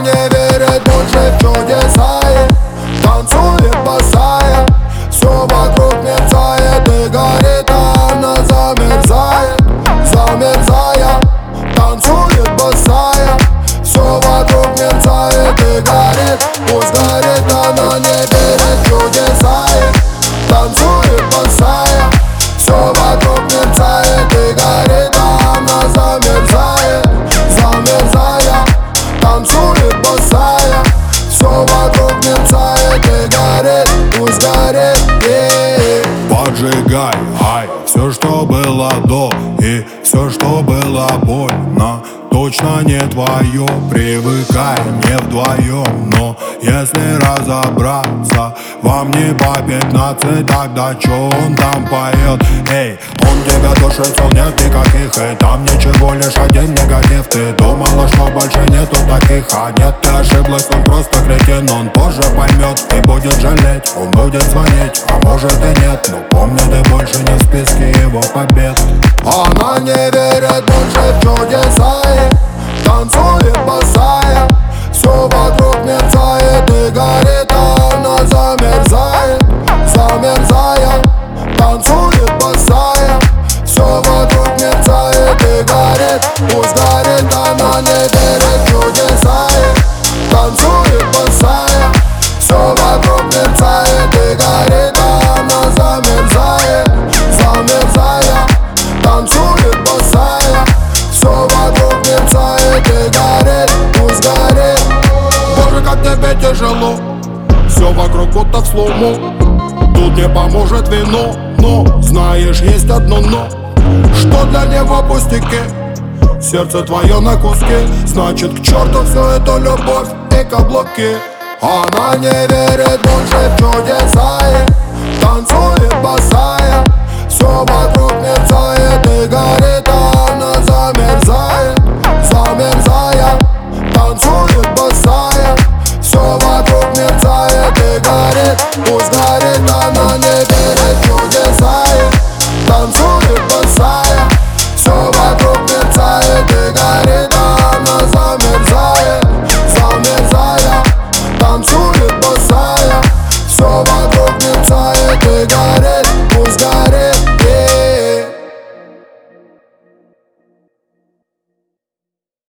не верит больше в чудеса и танцует босая. Все вокруг мерцает и горит, а она замерзает, замерзая. Танцует босая. Все вокруг мерцает и горит, пусть горит, она не верит в чудеса и танцует босая. Все вокруг мерцает и горит, а она замерзает, замерзая. Танцует босая. Все вокруг мерцает и горит, пусть горит, Поджигай, ай, все, что было до, и все, что было больно, точно не твое. Привыкай, не вдвоем, но если разобраться, вам не по 15, тогда чё он там поет? Эй, он тебя душит, сил нет никаких, и там ничего, лишь один негатив. Ты думала, что больше нету таких, а нет, ты ошиблась, он просто кретин. Он позже поймет и будет жалеть, он будет звонить, а может и нет, но помни, ты больше не в списке его побед. Она не верит больше в чудеса и танцует босая. Все вокруг мерцает и горит, а она замерзает, замерзая. Танцует босая. Все вокруг мерцает и горит, пусть горит, она не верит в чудеса и танцует босая. Все вокруг мерцает и горит, а она замерзает, замерзая. Танцует босая. Все вокруг мерцает и горит, пусть горит. Боже, как тебе тяжело, все вокруг будто в слому. Тут не поможет вино, но знаешь, есть одно но, что для него пустяки. Сердце твое на куски, значит к черту все это любовь и каблуки. Она не верит больше в чудеса и танцует босая. Все вокруг мерцает и горит,